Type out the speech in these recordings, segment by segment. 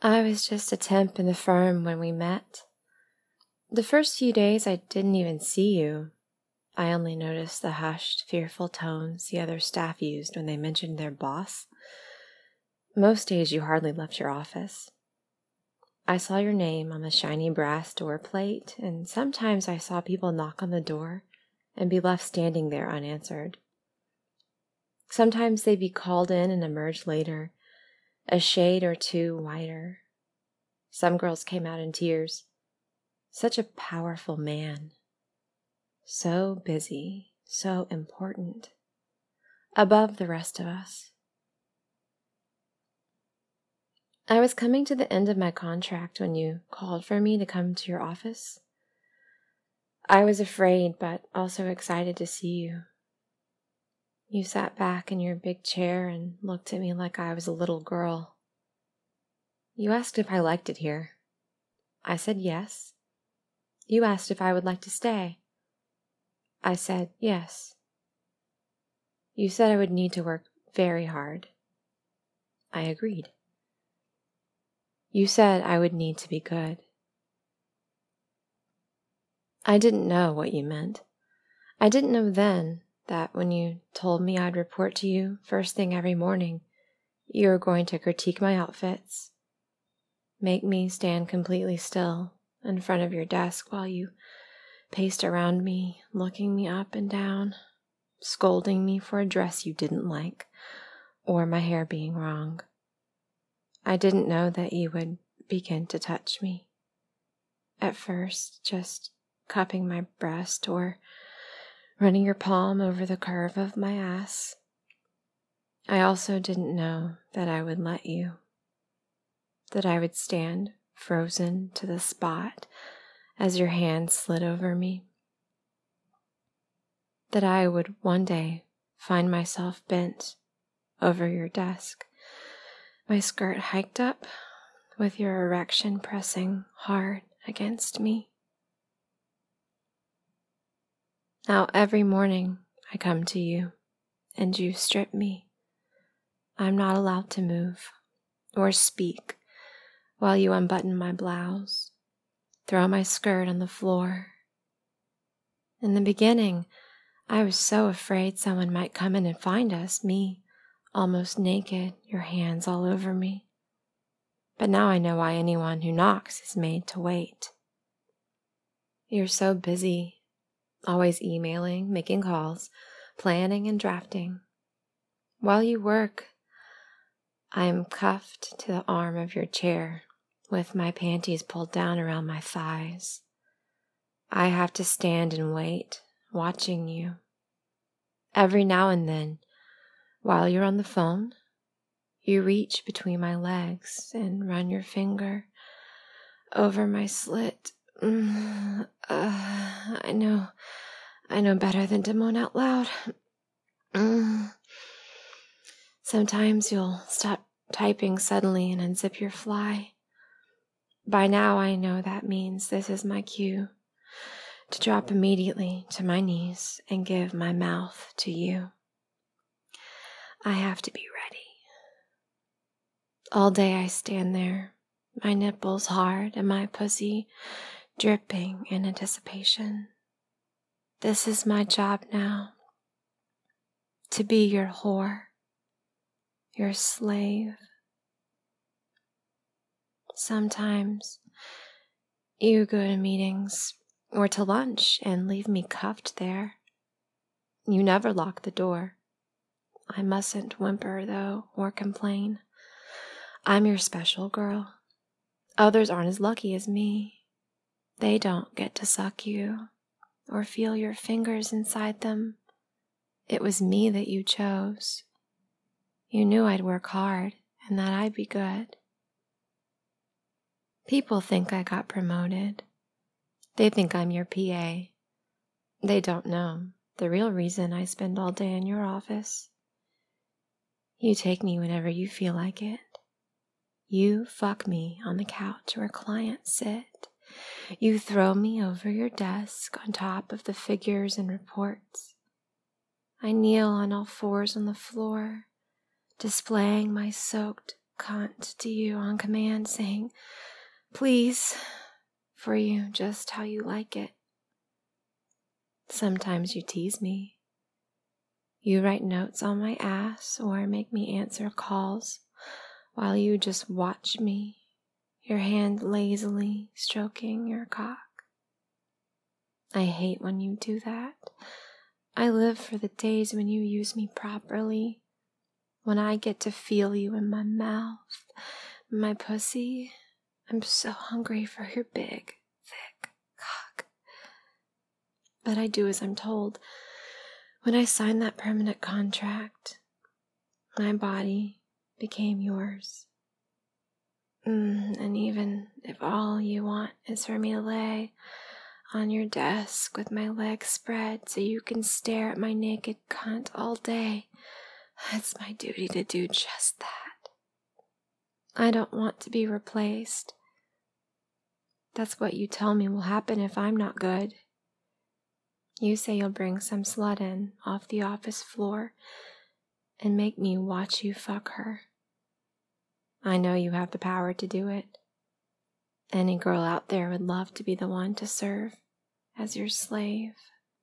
I was just a temp in the firm when we met. The first few days I didn't even see you. I only noticed the hushed, fearful tones the other staff used when they mentioned their boss. Most days you hardly left your office. I saw your name on the shiny brass door plate, and sometimes I saw people knock on the door and be left standing there unanswered. Sometimes they'd be called in and emerge later, a shade or two whiter. Some girls came out in tears. Such a powerful man. So busy, so important. Above the rest of us. I was coming to the end of my contract when you called for me to come to your office. I was afraid, but also excited to see you. You sat back in your big chair and looked at me like I was a little girl. You asked if I liked it here. I said yes. You asked if I would like to stay. I said yes. You said I would need to work very hard. I agreed. You said I would need to be good. I didn't know what you meant. I didn't know then that when you told me I'd report to you first thing every morning, you were going to critique my outfits, make me stand completely still in front of your desk while you paced around me, looking me up and down, scolding me for a dress you didn't like, or my hair being wrong. I didn't know that you would begin to touch me. At first, just cupping my breast or running your palm over the curve of my ass. I also didn't know that I would let you, that I would stand frozen to the spot as your hand slid over me, that I would one day find myself bent over your desk, my skirt hiked up, with your erection pressing hard against me. Now every morning I come to you, and you strip me. I'm not allowed to move or speak while you unbutton my blouse, throw my skirt on the floor. In the beginning, I was so afraid someone might come in and find us, me, almost naked, your hands all over me. But now I know why anyone who knocks is made to wait. You're so busy, always emailing, making calls, planning and drafting. While you work, I am cuffed to the arm of your chair with my panties pulled down around my thighs. I have to stand and wait, watching you. Every now and then, while you're on the phone, you reach between my legs and run your finger over my slit. I know better than to moan out loud. Sometimes you'll stop typing suddenly and unzip your fly. By now I know that means this is my cue to drop immediately to my knees and give my mouth to you. I have to be ready. All day I stand there, my nipples hard and my pussy dripping in anticipation. This is my job now, to be your whore, your slave. Sometimes you go to meetings or to lunch and leave me cuffed there. You never lock the door. I mustn't whimper, though, or complain. I'm your special girl. Others aren't as lucky as me. They don't get to suck you or feel your fingers inside them. It was me that you chose. You knew I'd work hard and that I'd be good. People think I got promoted. They think I'm your PA. They don't know the real reason I spend all day in your office. You take me whenever you feel like it. You fuck me on the couch where clients sit. You throw me over your desk on top of the figures and reports. I kneel on all fours on the floor, displaying my soaked, cunt to you on command, saying, please, for you just how you like it. Sometimes you tease me. You write notes on my ass or make me answer calls while you just watch me, your hand lazily stroking your cock. I hate when you do that. I live for the days when you use me properly, when I get to feel you in my mouth, my pussy. I'm so hungry for your big, thick cock. But I do as I'm told. When I signed that permanent contract, my body became yours. And even if all you want is for me to lay on your desk with my legs spread so you can stare at my naked cunt all day, it's my duty to do just that. I don't want to be replaced. That's what you tell me will happen if I'm not good. You say you'll bring some slut in off the office floor and make me watch you fuck her. I know you have the power to do it. Any girl out there would love to be the one to serve as your slave.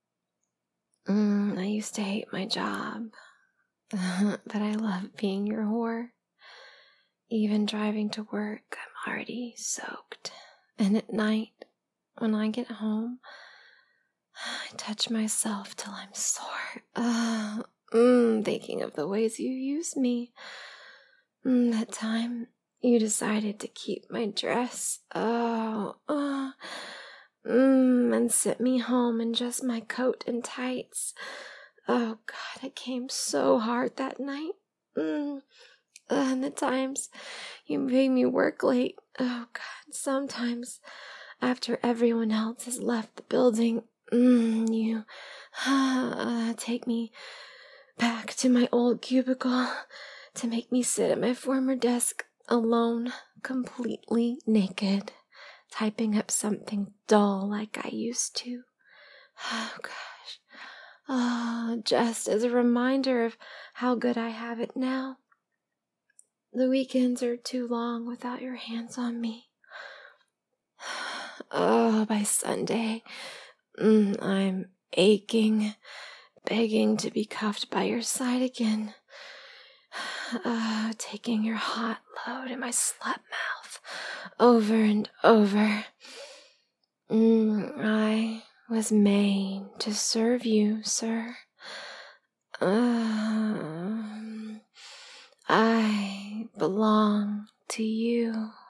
I used to hate my job, but I love being your whore. Even driving to work, I'm already soaked. And at night, when I get home, I touch myself till I'm sore. Thinking of the ways you used me. That time you decided to keep my dress. And sent me home in just my coat and tights. Oh God, it came so hard that night. And the times you made me work late. Oh God, sometimes after everyone else has left the building, you take me back to my old cubicle to make me sit at my former desk alone, completely naked, typing up something dull like I used to. Oh gosh. Just as a reminder of how good I have it now. The weekends are too long without your hands on me. By Sunday, I'm aching, begging to be cuffed by your side again. Taking your hot load in my slut mouth over and over. I was made to serve you, sir. I belong to you.